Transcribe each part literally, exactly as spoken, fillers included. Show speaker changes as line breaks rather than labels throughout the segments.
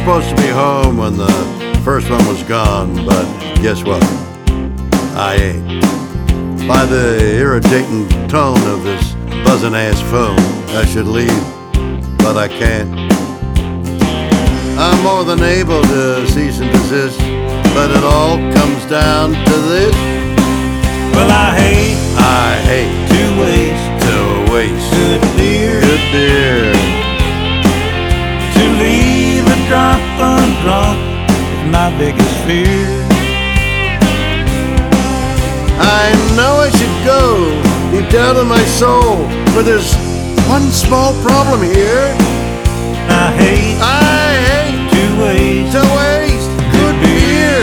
supposed to be home when the first one was gone, but guess what? I ain't. By the irritating tone of this buzzing ass phone, I should leave, but I can't. I'm more than able to cease and desist, but it all comes down to this.
Well, I hate,
I hate
to waste,
to waste
good beer,
good beer.
to leave a drop undrunk is my biggest fear.
I know I should go deep down in my soul, but there's one small problem here.
I hate,
I hate
to waste,
to waste good beer.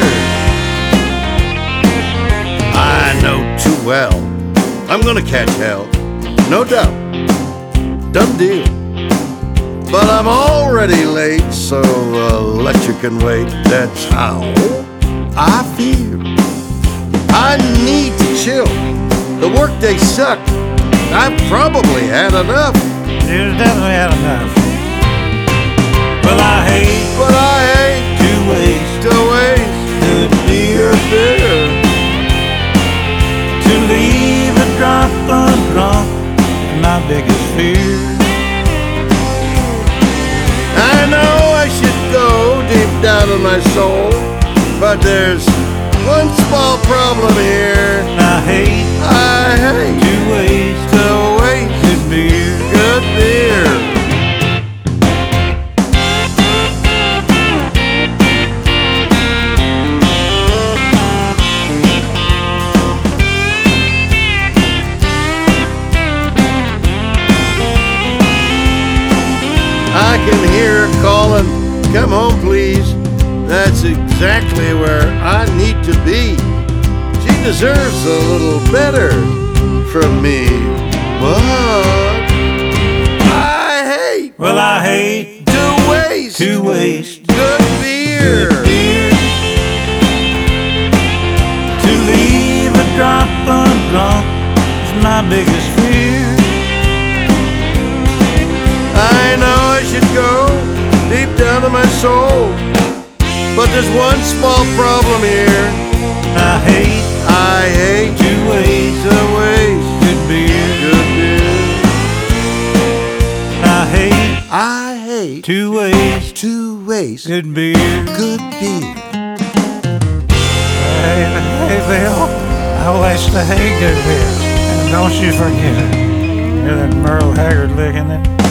I know too well I'm gonna catch hell, no doubt, done deal. But I'm already late, so uh, let you can wait. That's how I feel. I need to chill. The workday sucked. I've probably had enough.
there's definitely had enough. Well, I hate,
But I hate
to waste,
to waste
good beer,
good beer.
to leave a drop undrunk is my biggest fear.
I know I should go deep down in my soul, but there's one small problem here.
I hate,
I hate
to waste,
to waste
good beer.
good beer. I can hear her calling, come home please. That's exactly where I need to be. She deserves a little better from me. But I hate
Well, I hate
to waste
to waste
good beer.
good beer, to leave a drop undrunk is my biggest fear.
I know I should go deep down in my soul, but there's one small problem here.
I hate
I hate
to waste
to waste
good beer.
good beer.
I hate
I hate
to waste
to waste
good beer.
good beer.
Hey, hey, Bill, I waste the hay good beer, and don't you forget it. Hear that Merle Haggard licking it?